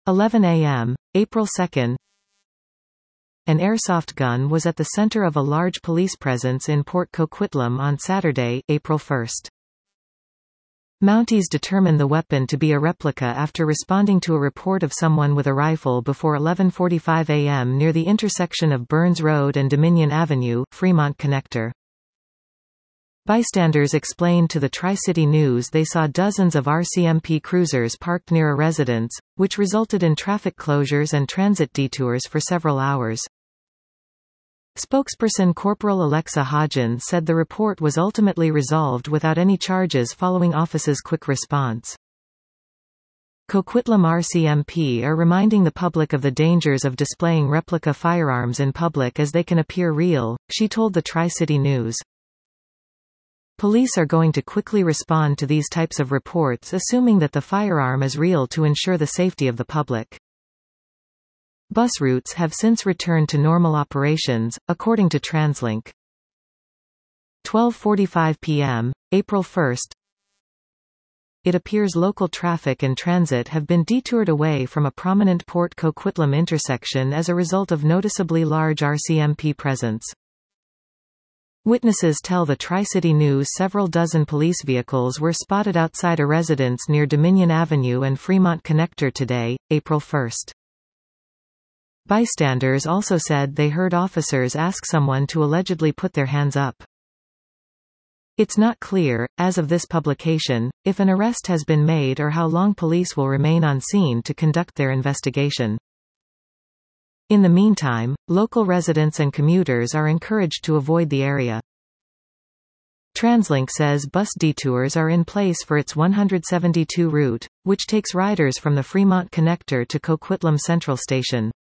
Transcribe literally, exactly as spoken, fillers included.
eleven a m, April second. An airsoft gun was at the center of a large police presence in Port Coquitlam on Saturday, April first. Mounties determined the weapon to be a replica after responding to a report of someone with a rifle before eleven forty-five a m near the intersection of Burns Road and Dominion Avenue, Fremont Connector. Bystanders explained to the Tri-City News they saw dozens of R C M P cruisers parked near a residence, which resulted in traffic closures and transit detours for several hours. Spokesperson Corporal Alexa Hodgins said the report was ultimately resolved without any charges following office's quick response. Coquitlam R C M P are reminding the public of the dangers of displaying replica firearms in public as they can appear real, she told the Tri-City News. Police are going to quickly respond to these types of reports assuming that the firearm is real to ensure the safety of the public. Bus routes have since returned to normal operations, according to TransLink. twelve forty-five p m, April first. It appears local traffic and transit have been detoured away from a prominent Port Coquitlam intersection as a result of noticeably large R C M P presence. Witnesses tell the Tri-City News several dozen police vehicles were spotted outside a residence near Dominion Avenue and Fremont Connector today, April first. Bystanders also said they heard officers ask someone to allegedly put their hands up. It's not clear, as of this publication, if an arrest has been made or how long police will remain on scene to conduct their investigation. In the meantime, local residents and commuters are encouraged to avoid the area. TransLink says bus detours are in place for its one seventy-two route, which takes riders from the Fremont Connector to Coquitlam Central Station.